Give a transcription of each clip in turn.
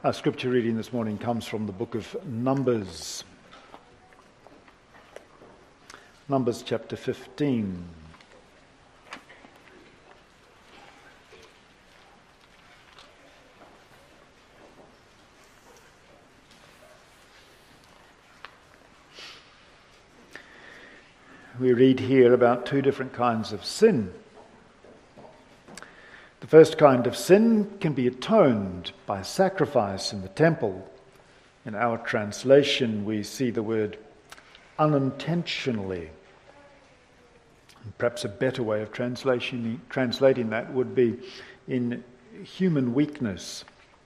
Our scripture reading this morning comes from the book of Numbers. Numbers chapter 15. We read here about two different kinds of sin. The first kind of sin can be atoned by sacrifice in the temple. In our translation, we see the word unintentionally. And perhaps a better way of translating that would be in human weakness.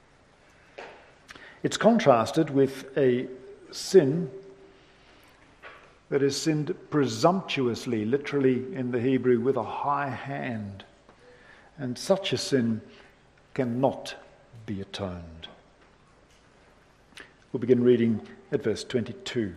It's contrasted with a sin that is sinned presumptuously, literally in the Hebrew, with a high hand. And such a sin cannot be atoned. We'll begin reading at verse 22.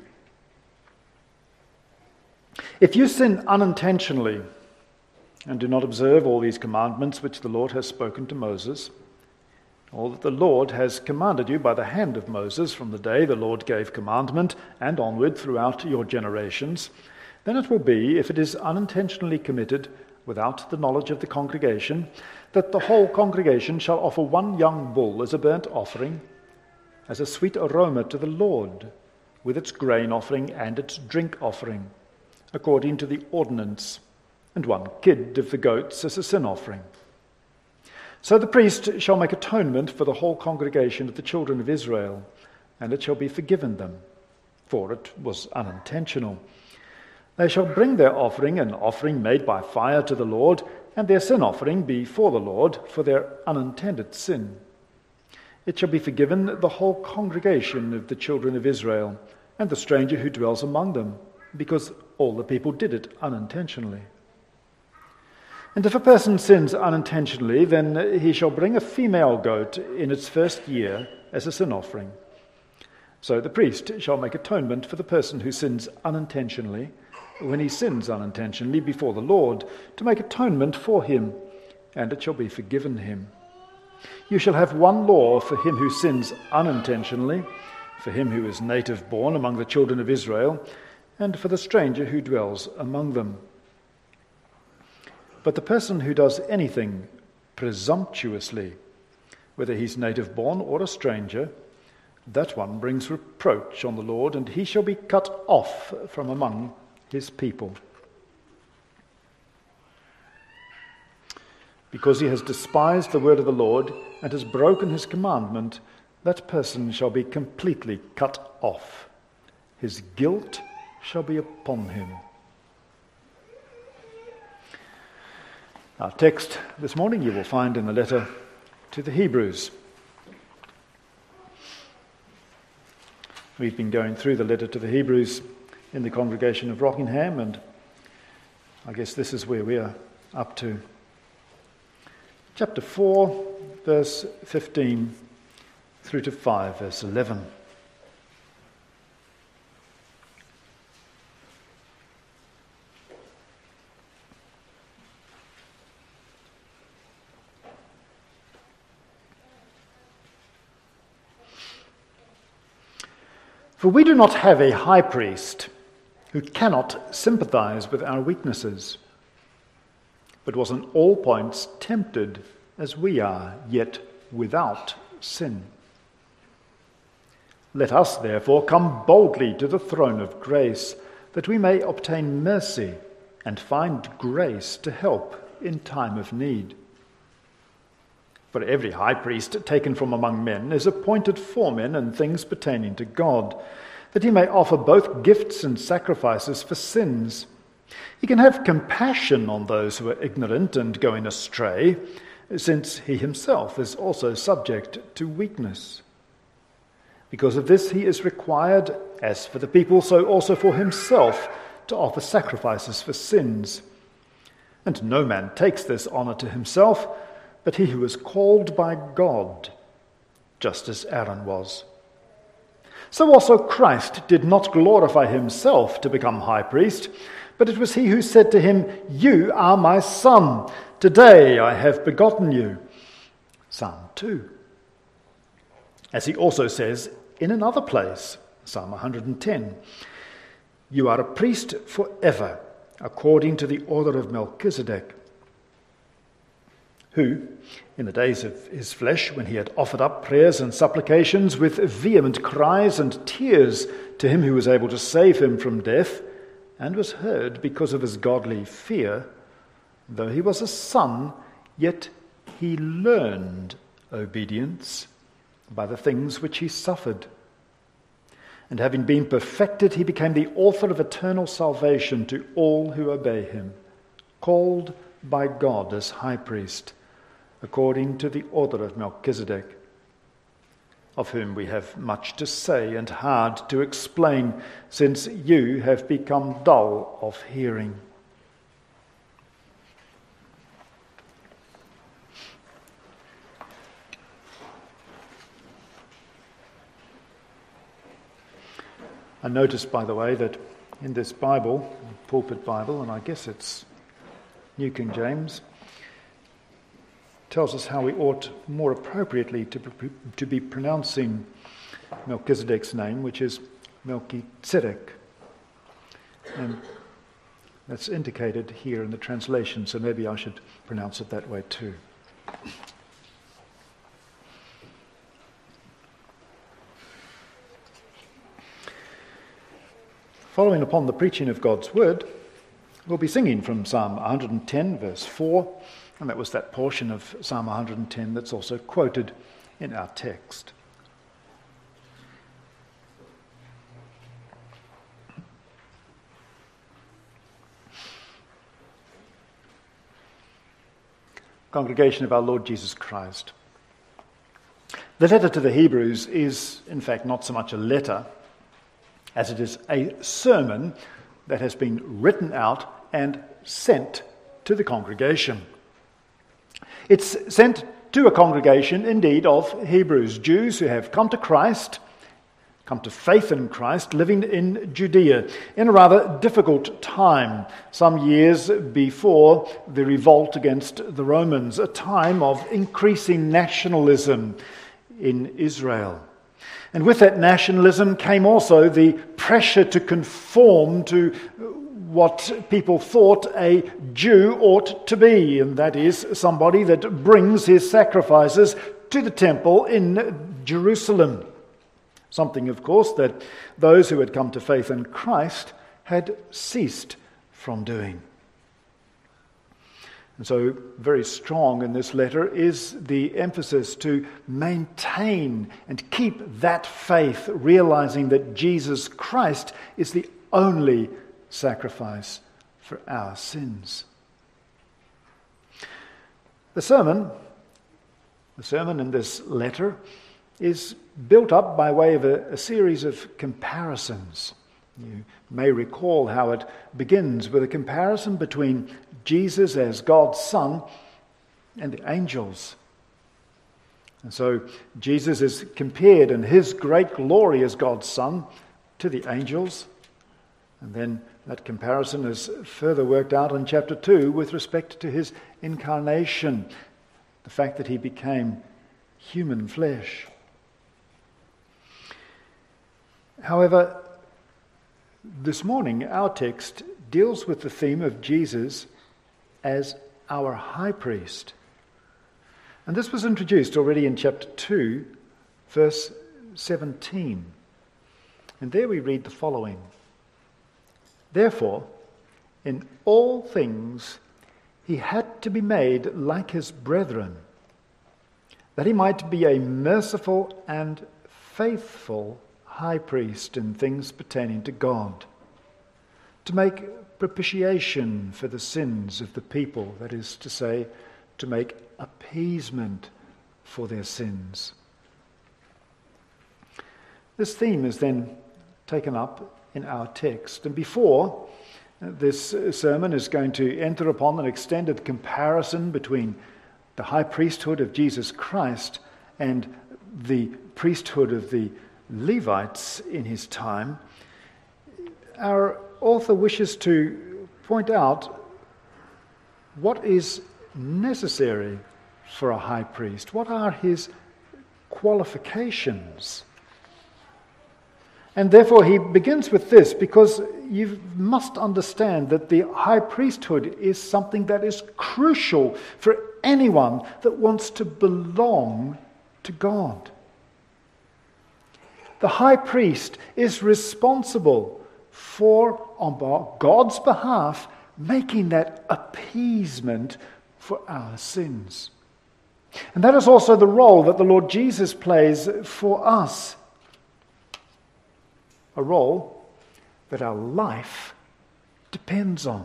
If you sin unintentionally and do not observe all these commandments which the Lord has spoken to Moses, all that the Lord has commanded you by the hand of Moses from the day the Lord gave commandment and onward throughout your generations, then it will be, if it is unintentionally committed without the knowledge of the congregation, that the whole congregation shall offer one young bull as a burnt offering, as a sweet aroma to the Lord, with its grain offering and its drink offering, according to the ordinance, and one kid of the goats as a sin offering. So the priest shall make atonement for the whole congregation of the children of Israel, and it shall be forgiven them, for it was unintentional. They shall bring their offering, an offering made by fire to the Lord, and their sin offering before the Lord for their unintended sin. It shall be forgiven the whole congregation of the children of Israel, and the stranger who dwells among them, because all the people did it unintentionally. And if a person sins unintentionally, then he shall bring a female goat in its first year as a sin offering. So the priest shall make atonement for the person who sins unintentionally, when he sins unintentionally before the Lord, to make atonement for him, and it shall be forgiven him. You shall have one law for him who sins unintentionally, for him who is native born among the children of Israel, and for the stranger who dwells among them. But the person who does anything presumptuously, whether he's native born or a stranger, that one brings reproach on the Lord, and he shall be cut off from among his people. Because he has despised the word of the Lord and has broken his commandment, that person shall be completely cut off. His guilt shall be upon him. Our text this morning you will find in the letter to the Hebrews. We've been going through the letter to the Hebrews in the congregation of Rockingham, and I guess this is where we are up to. Chapter 4, verse 15 through to 5, verse 11. For we do not have a high priest who cannot sympathize with our weaknesses, but was in all points tempted as we are, yet without sin. Let us, therefore, come boldly to the throne of grace, that we may obtain mercy and find grace to help in time of need. For every high priest taken from among men is appointed for men and things pertaining to God, that he may offer both gifts and sacrifices for sins. He can have compassion on those who are ignorant and going astray, since he himself is also subject to weakness. Because of this he is required, as for the people, so also for himself, to offer sacrifices for sins. And no man takes this honor to himself, but he who is called by God, just as Aaron was. So also Christ did not glorify himself to become high priest, but it was he who said to him, "You are my son. Today I have begotten you." Psalm 2. As he also says in another place, Psalm 110, "You are a priest forever, according to the order of Melchizedek, who, in the days of his flesh, when he had offered up prayers and supplications with vehement cries and tears to him who was able to save him from death, and was heard because of his godly fear, though he was a son, yet he learned obedience by the things which he suffered. And having been perfected, he became the author of eternal salvation to all who obey him, called by God as high priest, according to the order of Melchizedek, of whom we have much to say and hard to explain, since you have become dull of hearing." I noticed, by the way, that in this Bible, Pulpit Bible, and I guess it's New King James, tells us how we ought more appropriately to be pronouncing Melchizedek's name, which is Melchizedek. And that's indicated here in the translation, so maybe I should pronounce it that way too. Following upon the preaching of God's word, we'll be singing from Psalm 110, verse 4, and that was that portion of Psalm 110 that's also quoted in our text. Congregation of our Lord Jesus Christ. The letter to the Hebrews is, in fact, not so much a letter as it is a sermon that has been written out and sent to the congregation. It's sent to a congregation, indeed, of Hebrews, Jews who have come to Christ, come to faith in Christ, living in Judea in a rather difficult time, some years before the revolt against the Romans, a time of increasing nationalism in Israel. And with that nationalism came also the pressure to conform to what people thought a Jew ought to be, and that is somebody that brings his sacrifices to the temple in Jerusalem. Something, of course, that those who had come to faith in Christ had ceased from doing. And so very strong in this letter is the emphasis to maintain and keep that faith, realizing that Jesus Christ is the only sacrifice for our sins. The sermon in this letter is built up by way of a series of comparisons. You may recall how it begins with a comparison between Jesus as God's Son and the angels. And so Jesus is compared in his great glory as God's Son to the angels. And then that comparison is further worked out in chapter 2 with respect to his incarnation, the fact that he became human flesh. However, this morning our text deals with the theme of Jesus as our high priest. And this was introduced already in chapter 2, verse 17. And there we read the following: "Therefore, in all things he had to be made like his brethren, that he might be a merciful and faithful high priest in things pertaining to God, to make propitiation for the sins of the people," that is to say, to make appeasement for their sins. This theme is then taken up in our text. And before this sermon is going to enter upon an extended comparison between the high priesthood of Jesus Christ and the priesthood of the Levites in his time, our author wishes to point out what is necessary for a high priest. What are his qualifications. And therefore he begins with this, because you must understand that the high priesthood is something that is crucial for anyone that wants to belong to God. The high priest is responsible for, on God's behalf, making that appeasement for our sins. And that is also the role that the Lord Jesus plays for us. A role that our life depends on.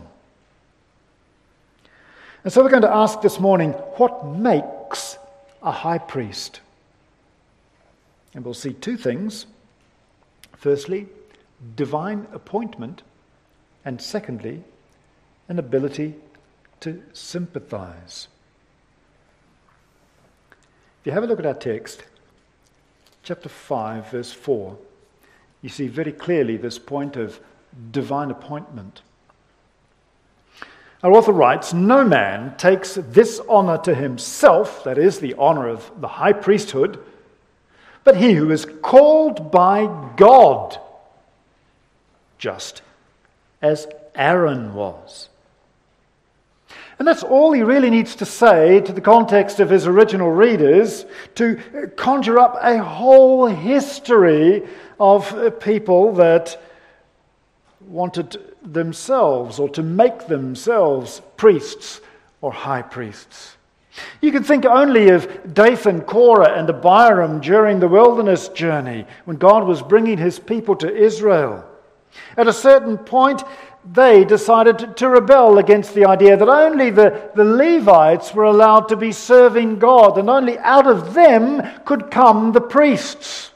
And so we're going to ask this morning, what makes a high priest? And we'll see two things. Firstly, divine appointment, and secondly, an ability to sympathize. If you have a look at our text, chapter 5, verse 4, you see very clearly this point of divine appointment. Our author writes, "No man takes this honor to himself," that is, the honor of the high priesthood, "but he who is called by God, just as Aaron was." And that's all he really needs to say to the context of his original readers, to conjure up a whole history of people that wanted themselves or to make themselves priests or high priests. You can think only of Dathan, Korah, and Abiram during the wilderness journey when God was bringing his people to Israel. At a certain point, they decided to rebel against the idea that only the Levites were allowed to be serving God, and only out of them could come the priests.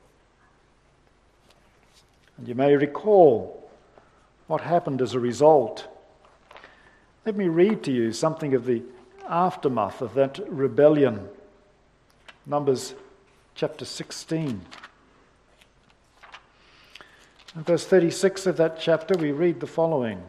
And you may recall what happened as a result. Let me read to you something of the aftermath of that rebellion. Numbers chapter 16. In verse 36 of that chapter, we read the following.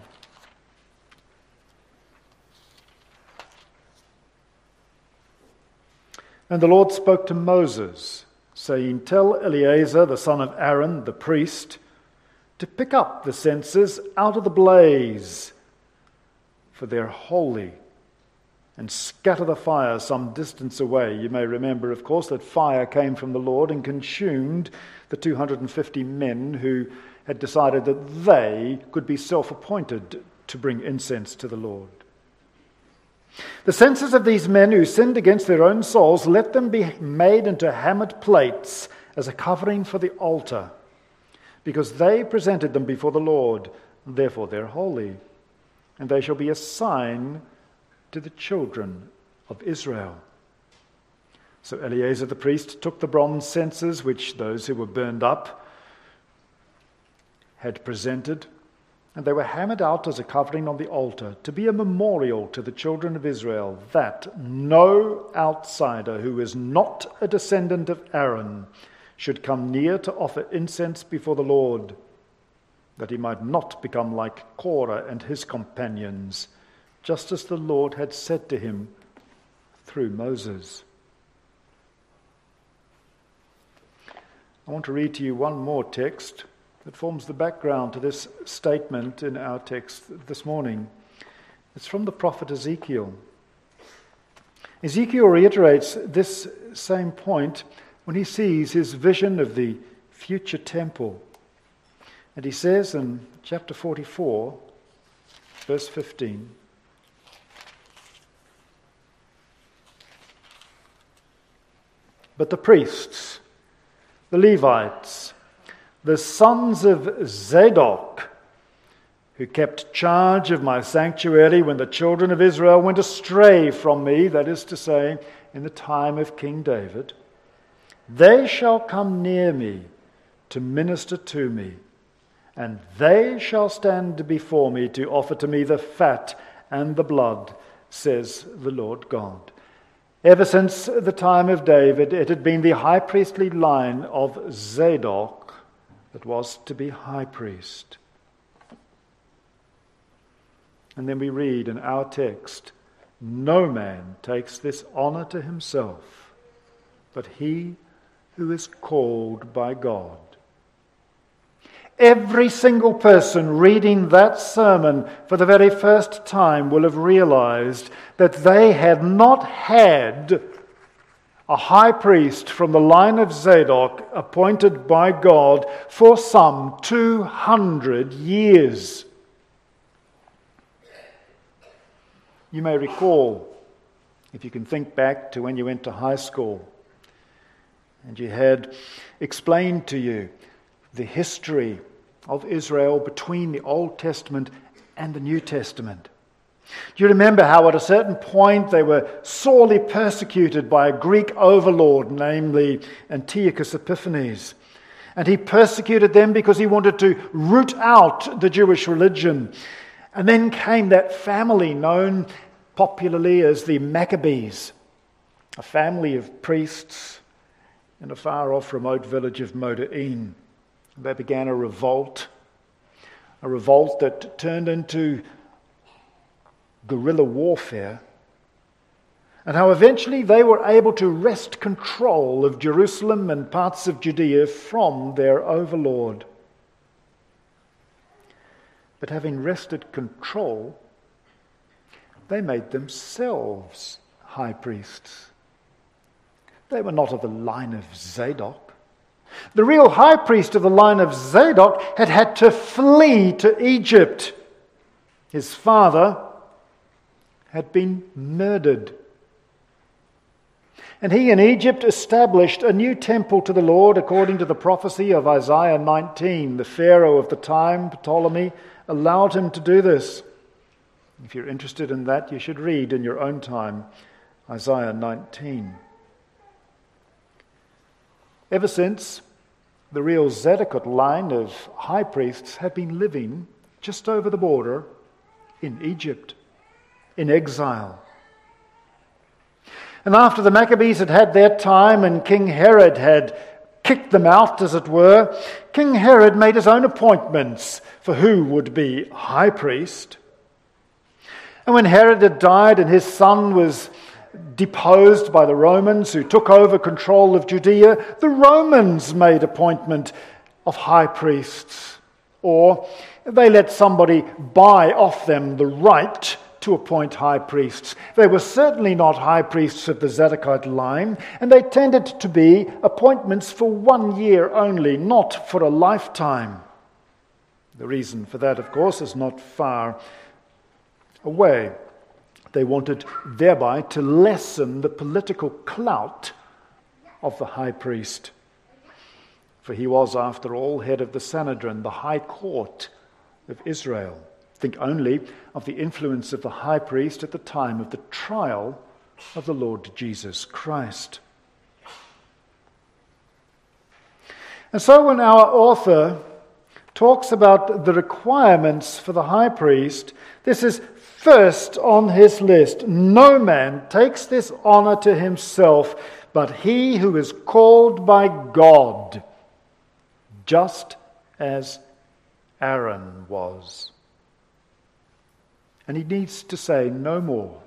"And the Lord spoke to Moses, saying, Tell Eleazar, the son of Aaron, the priest, to pick up the censers out of the blaze, for they're holy, and scatter the fire some distance away." You may remember, of course, that fire came from the Lord and consumed the 250 men who had decided that they could be self-appointed to bring incense to the Lord. "The censers of these men who sinned against their own souls, let them be made into hammered plates as a covering for the altar, because they presented them before the Lord, therefore they're holy, and they shall be a sign to the children of Israel." So Eleazar the priest took the bronze censers which those who were burned up had presented, and they were hammered out as a covering on the altar to be a memorial to the children of Israel, that no outsider who is not a descendant of Aaron should come near to offer incense before the Lord, that he might not become like Korah and his companions, just as the Lord had said to him through Moses. I want to read to you one more text that forms the background to this statement in our text this morning. It's from the prophet Ezekiel. Ezekiel reiterates this same point when he sees his vision of the future temple. And he says in chapter 44, verse 15, "But the priests, the Levites, the sons of Zadok, who kept charge of my sanctuary when the children of Israel went astray from me," that is to say, in the time of King David, "they shall come near me to minister to me, and they shall stand before me to offer to me the fat and the blood, says the Lord God." Ever since the time of David, it had been the high priestly line of Zadok that was to be high priest. And then we read in our text, "No man takes this honor to himself, but he who is called by God. Every single person reading that sermon for the very first time will have realized that they had not had a high priest from the line of Zadok appointed by God for some 200 years. You may recall, if you can think back to when you went to high school and you had explained to you the history of Israel between the Old Testament and the New Testament. Do you remember how at a certain point they were sorely persecuted by a Greek overlord, namely Antiochus Epiphanes? And he persecuted them because he wanted to root out the Jewish religion. And then came that family known popularly as the Maccabees, a family of priests in a far-off remote village of Moda'in. They began a revolt that turned into guerrilla warfare, and how eventually they were able to wrest control of Jerusalem and parts of Judea from their overlord. But having wrested control, they made themselves high priests. They were not of the line of Zadok. The real high priest of the line of Zadok had had to flee to Egypt. His father had been murdered. And he in Egypt established a new temple to the Lord according to the prophecy of Isaiah 19. The Pharaoh of the time, Ptolemy, allowed him to do this. If you're interested in that, you should read in your own time Isaiah 19. Ever since, the real Zadokite line of high priests had been living just over the border in Egypt, in exile. And after the Maccabees had had their time and King Herod had kicked them out, as it were, King Herod made his own appointments for who would be high priest. And when Herod had died and his son was deposed by the Romans who took over control of Judea, the Romans made appointment of high priests, or they let somebody buy off them the right to appoint high priests. They were certainly not high priests of the Zadokite line, and they tended to be appointments for 1 year only, not for a lifetime. The reason for that, of course, is not far away. They wanted thereby to lessen the political clout of the high priest. For he was, after all, head of the Sanhedrin, the high court of Israel. Think only of the influence of the high priest at the time of the trial of the Lord Jesus Christ. And so when our author talks about the requirements for the high priest, this is first on his list. No man takes this honor to himself, but he who is called by God, just as Aaron was. And he needs to say no more.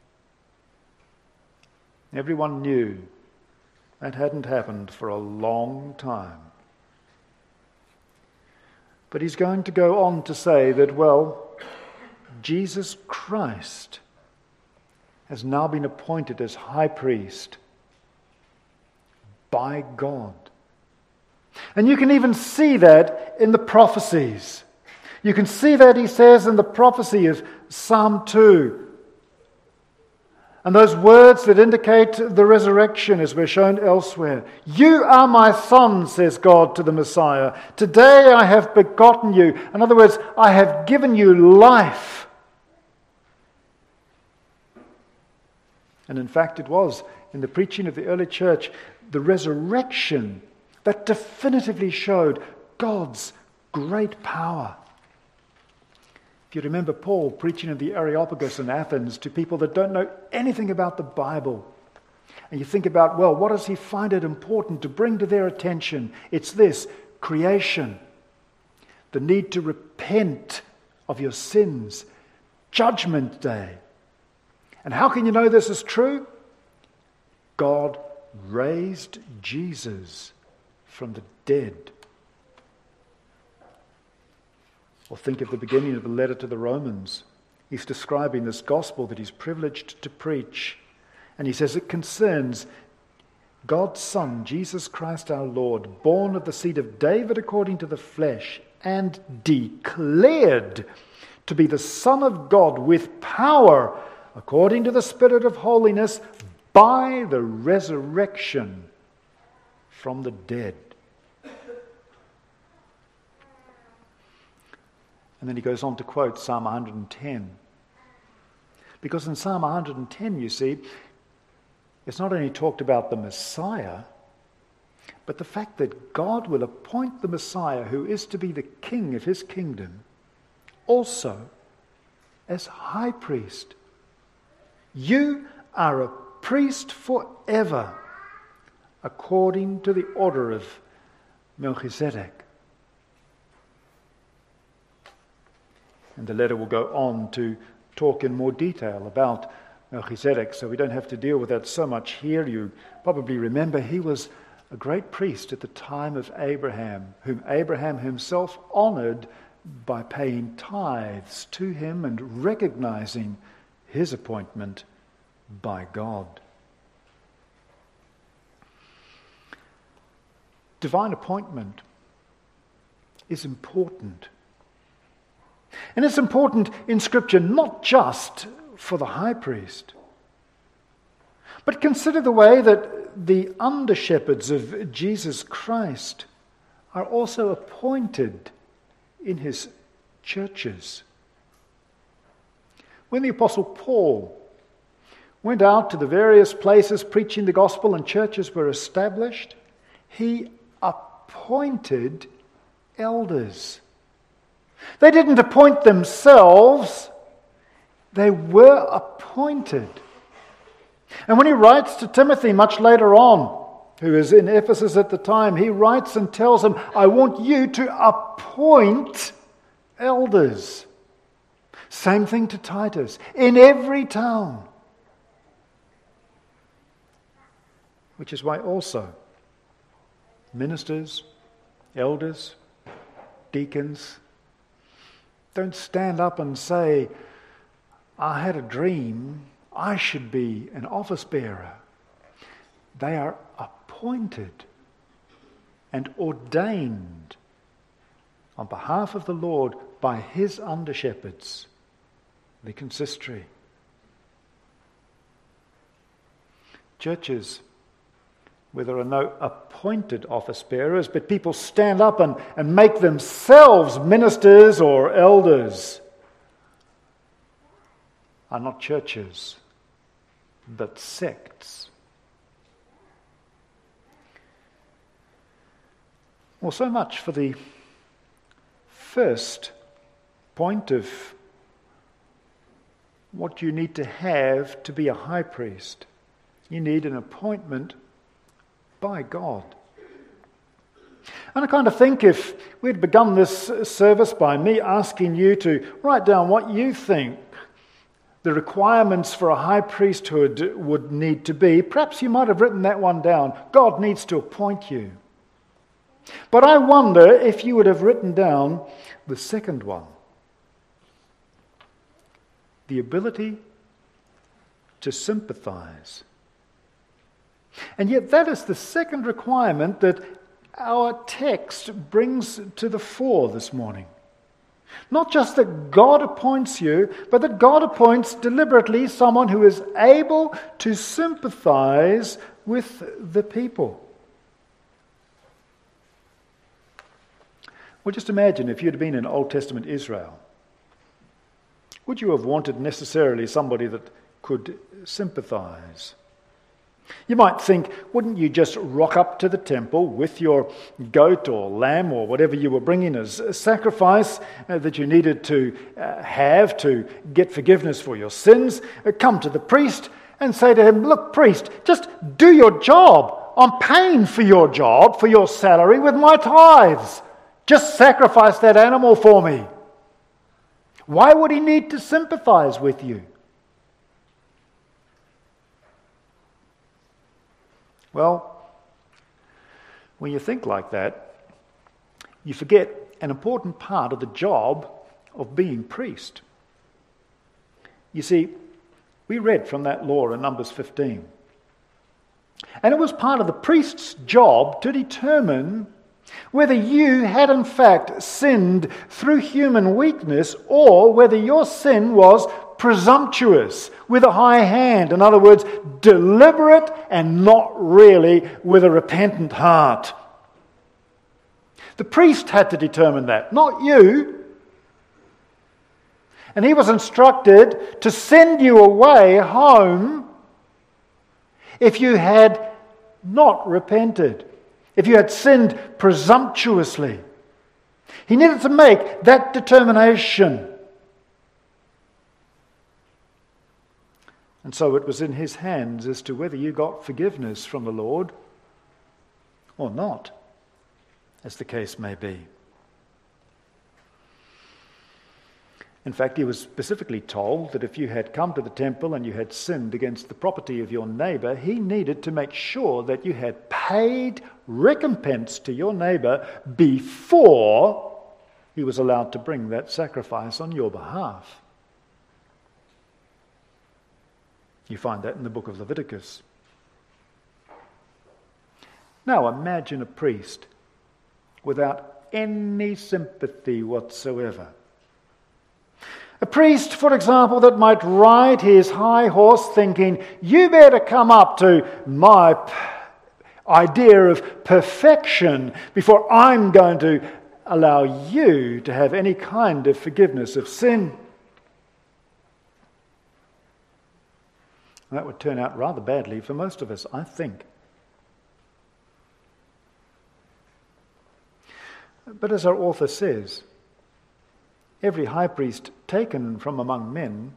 Everyone knew that hadn't happened for a long time. But he's going to go on to say that, well, Jesus Christ has now been appointed as high priest by God. And you can even see that in the prophecies. You can see that, he says, in the prophecy of Psalm 2. And those words that indicate the resurrection, as we're shown elsewhere. You are my son, says God to the Messiah. Today I have begotten you. In other words, I have given you life. And in fact, it was in the preaching of the early church, the resurrection that definitively showed God's great power. If you remember Paul preaching in the Areopagus in Athens to people that don't know anything about the Bible, and you think about, well, what does he find it important to bring to their attention? It's this: creation, the need to repent of your sins, Judgment Day. And how can you know this is true? God raised Jesus from the dead. Or think of the beginning of the letter to the Romans. He's describing this gospel that he's privileged to preach. And he says it concerns God's Son, Jesus Christ our Lord, born of the seed of David according to the flesh, and declared to be the Son of God with power according to the Spirit of holiness by the resurrection from the dead. And then he goes on to quote Psalm 110. Because in Psalm 110, you see, it's not only talked about the Messiah, but the fact that God will appoint the Messiah, who is to be the king of his kingdom, also as high priest. You are a priest forever, according to the order of Melchizedek. And the letter will go on to talk in more detail about Melchizedek, so we don't have to deal with that so much here. You probably remember he was a great priest at the time of Abraham, whom Abraham himself honored by paying tithes to him and recognizing his appointment by God. Divine appointment is important. And it's important in Scripture not just for the high priest, but consider the way that the under-shepherds of Jesus Christ are also appointed in his churches. When the Apostle Paul went out to the various places preaching the gospel and churches were established, he appointed elders. They didn't appoint themselves, they were appointed. And when he writes to Timothy much later on, who is in Ephesus at the time, he writes and tells him, I want you to appoint elders. Same thing to Titus, in every town. Which is why also ministers, elders, deacons, don't stand up and say, I had a dream, I should be an office bearer. They are appointed and ordained on behalf of the Lord by his under-shepherds, the consistory. Churches where there are no appointed office bearers, but people stand up and make themselves ministers or elders, are not churches, but sects. Well, so much for the first point of what you need to have to be a high priest. You need an appointment by God. And I kind of think if we'd begun this service by me asking you to write down what you think the requirements for a high priesthood would need to be, perhaps you might have written that one down. God needs to appoint you. But I wonder if you would have written down the second one. The ability to sympathize. And yet that is the second requirement that our text brings to the fore this morning. Not just that God appoints you, but that God appoints deliberately someone who is able to sympathize with the people. Well, just imagine if you'd been in Old Testament Israel. Would you have wanted necessarily somebody that could sympathize? You might think, wouldn't you just rock up to the temple with your goat or lamb or whatever you were bringing as a sacrifice that you needed to have to get forgiveness for your sins, come to the priest and say to him, look, priest, just do your job. I'm paying for your job, for your salary with my tithes. Just sacrifice that animal for me. Why would he need to sympathize with you? Well, when you think like that, you forget an important part of the job of being priest. You see, we read from that law in Numbers 15. And it was part of the priest's job to determine whether you had in fact sinned through human weakness or whether your sin was presumptuous, with a high hand. In other words, deliberate and not really with a repentant heart. The priest had to determine that, not you. And he was instructed to send you away home if you had not repented, if you had sinned presumptuously. He needed to make that determination. And so it was in his hands as to whether you got forgiveness from the Lord or not, as the case may be. In fact, he was specifically told that if you had come to the temple and you had sinned against the property of your neighbor, he needed to make sure that you had paid recompense to your neighbor before he was allowed to bring that sacrifice on your behalf. You find that in the book of Leviticus. Now imagine a priest without any sympathy whatsoever. A priest, for example, that might ride his high horse thinking, you better come up to my idea of perfection before I'm going to allow you to have any kind of forgiveness of sin. That would turn out rather badly for most of us, I think. But as our author says, every high priest taken from among men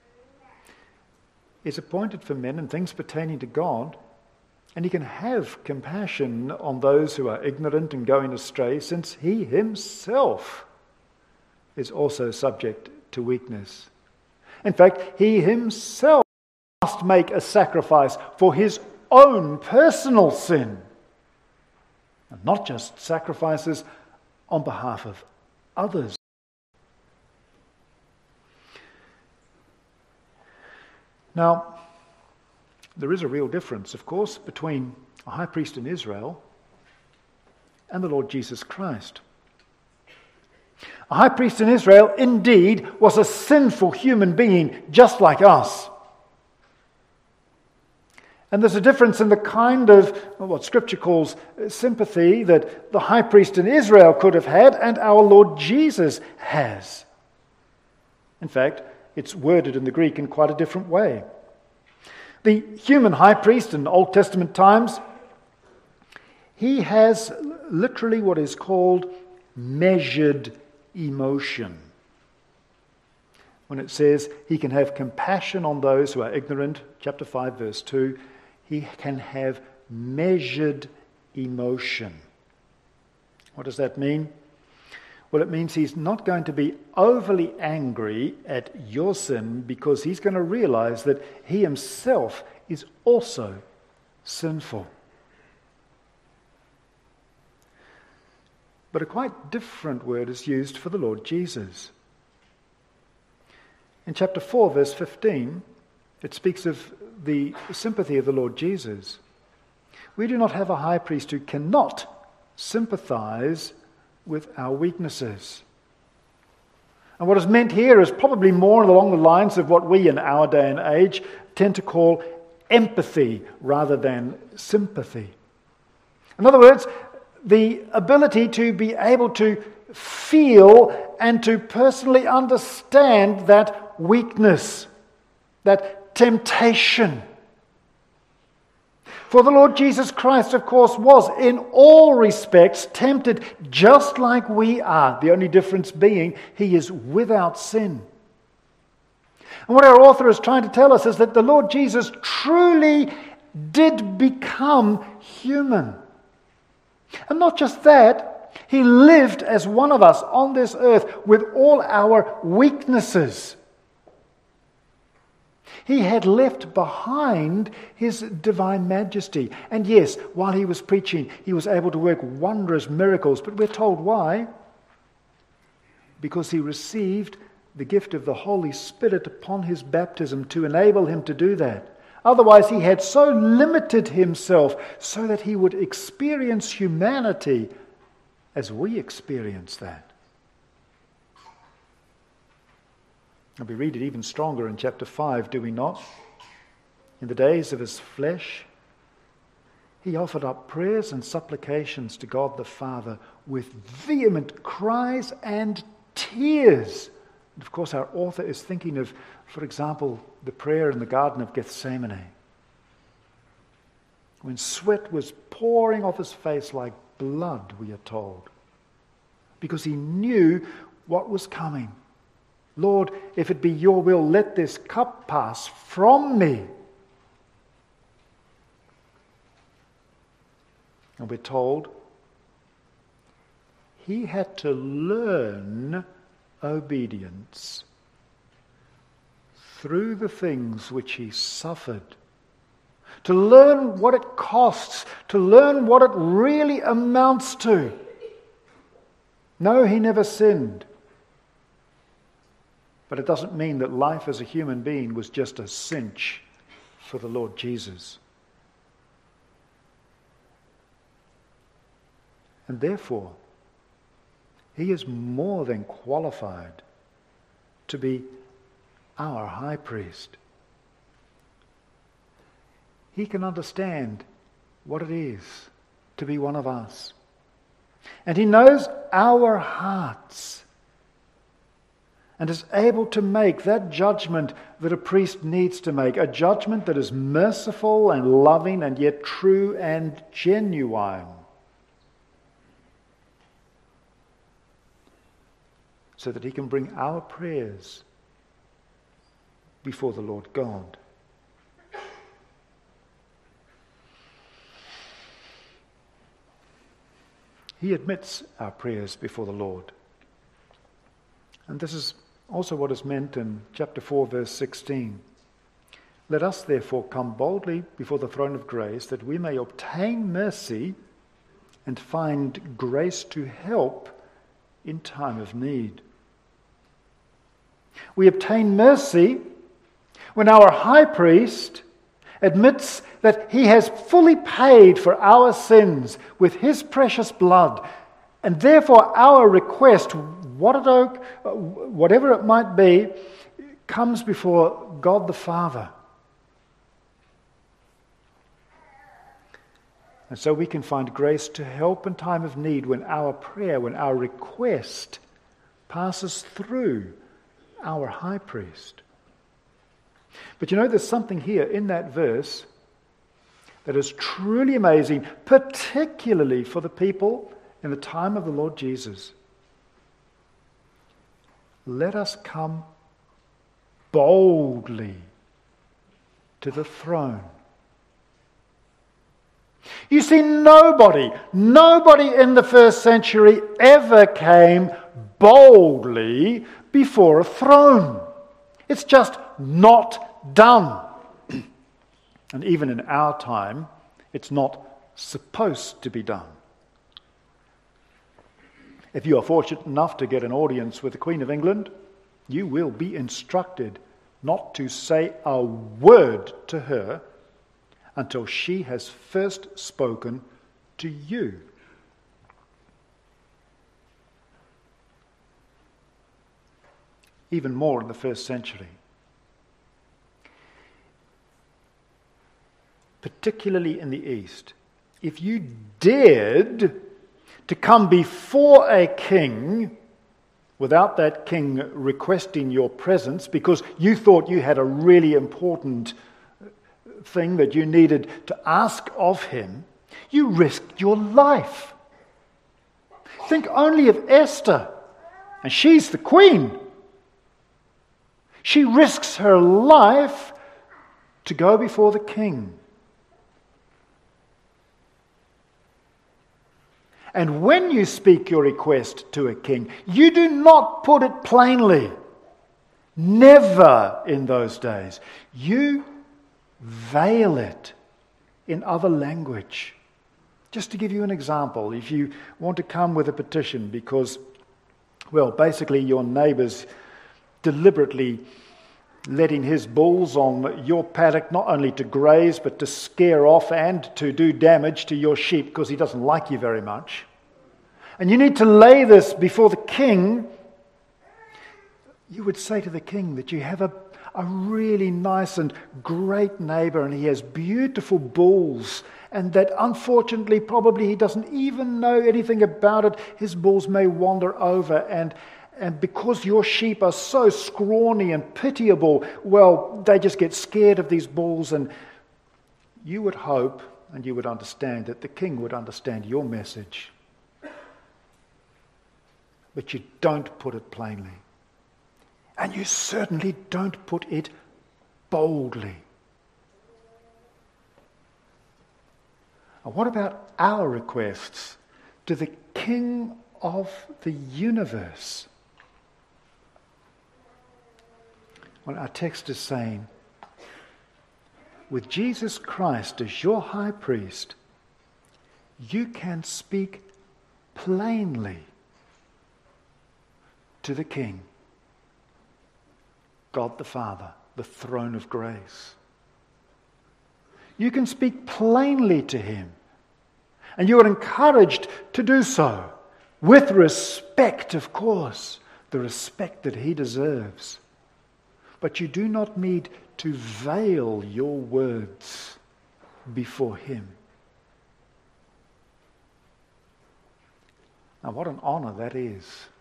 is appointed for men in things pertaining to God, and he can have compassion on those who are ignorant and going astray, since he himself is also subject to weakness. In fact, he himself must make a sacrifice for his own personal sin, and not just sacrifices on behalf of others. Now, there is a real difference, of course, between a high priest in Israel and the Lord Jesus Christ. A high priest in Israel, indeed, was a sinful human being just like us. And there's a difference in the kind of what Scripture calls sympathy that the high priest in Israel could have had and our Lord Jesus has. In fact, it's worded in the Greek in quite a different way. The human high priest in Old Testament times, he has literally what is called measured emotion. When it says he can have compassion on those who are ignorant, chapter 5, verse 2, he can have measured emotion. What does that mean? Well, it means he's not going to be overly angry at your sin because he's going to realize that he himself is also sinful. But a quite different word is used for the Lord Jesus. In chapter 4, verse 15, it speaks of the sympathy of the Lord Jesus. We do not have a high priest who cannot sympathize with our weaknesses. And what is meant here is probably more along the lines of what we in our day and age tend to call empathy rather than sympathy. In other words, the ability to be able to feel and to personally understand that weakness, that temptation. For the Lord Jesus Christ, of course, was in all respects tempted just like we are. The only difference being he is without sin. And what our author is trying to tell us is that the Lord Jesus truly did become human. And not just that, he lived as one of us on this earth with all our weaknesses. He had left behind his divine majesty. And yes, while he was preaching, he was able to work wondrous miracles. But we're told why. Because he received the gift of the Holy Spirit upon his baptism to enable him to do that. Otherwise, he had so limited himself so that he would experience humanity as we experience that. And we read it even stronger in chapter 5, do we not? In the days of his flesh, he offered up prayers and supplications to God the Father with vehement cries and tears. And of course, our author is thinking of, for example, the prayer in the Garden of Gethsemane, when sweat was pouring off his face like blood, we are told, because he knew what was coming. Lord, if it be your will, let this cup pass from me. And we're told he had to learn obedience through the things which he suffered, to learn what it costs, to learn what it really amounts to. No, he never sinned. But it doesn't mean that life as a human being was just a cinch for the Lord Jesus. And therefore, he is more than qualified to be our high priest. He can understand what it is to be one of us. And he knows our hearts and is able to make that judgment that a priest needs to make, a judgment that is merciful and loving and yet true and genuine. So that he can bring our prayers before the Lord God. He admits our prayers before the Lord. And this is also what is meant in chapter 4, verse 16. Let us therefore come boldly before the throne of grace, that we may obtain mercy and find grace to help in time of need. We obtain mercy when our high priest admits that he has fully paid for our sins with his precious blood, and therefore our request, whatever it might be, comes before God the Father. And so we can find grace to help in time of need when our prayer, when our request passes through our high priest. But you know, there's something here in that verse that is truly amazing, particularly for the people in the time of the Lord Jesus. Let us come boldly to the throne. You see, nobody in the first century ever came boldly before a throne. It's just not done. And even in our time, it's not supposed to be done. If you are fortunate enough to get an audience with the Queen of England, you will be instructed not to say a word to her until she has first spoken to you. Even more in the first century. Particularly in the East, if you dared to come before a king without that king requesting your presence because you thought you had a really important thing that you needed to ask of him, you risked your life. Think only of Esther, and she's the queen. She risks her life to go before the king. And when you speak your request to a king, you do not put it plainly. Never in those days. You veil it in other language. Just to give you an example, if you want to come with a petition because, well, basically your neighbour's deliberately letting his bulls on your paddock not only to graze but to scare off and to do damage to your sheep because he doesn't like you very much. And you need to lay this before the king. You would say to the king that you have a really nice and great neighbour and he has beautiful bulls and that unfortunately probably he doesn't even know anything about it. His bulls may wander over and because your sheep are so scrawny and pitiable, well, they just get scared of these bulls, and you would hope and you would understand that the king would understand your message. But you don't put it plainly. And you certainly don't put it boldly. And what about our requests to the King of the universe? Well, our text is saying, with Jesus Christ as your high priest, you can speak plainly to the King, God the Father, the throne of grace. You can speak plainly to him, and you are encouraged to do so, with respect, of course, the respect that he deserves. But you do not need to veil your words before him. Now, what an honor that is,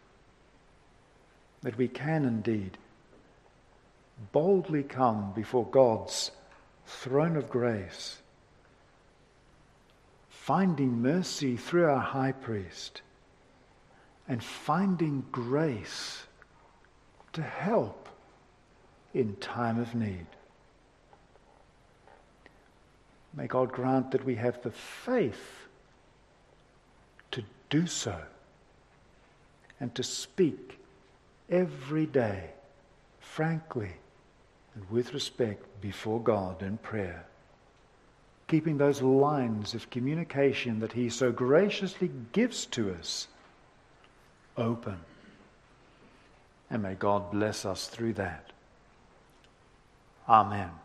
that we can indeed boldly come before God's throne of grace, finding mercy through our high priest and finding grace to help in time of need. May God grant that we have the faith to do so and to speak every day frankly and with respect before God in prayer, keeping those lines of communication that he so graciously gives to us open. And may God bless us through that. Amen.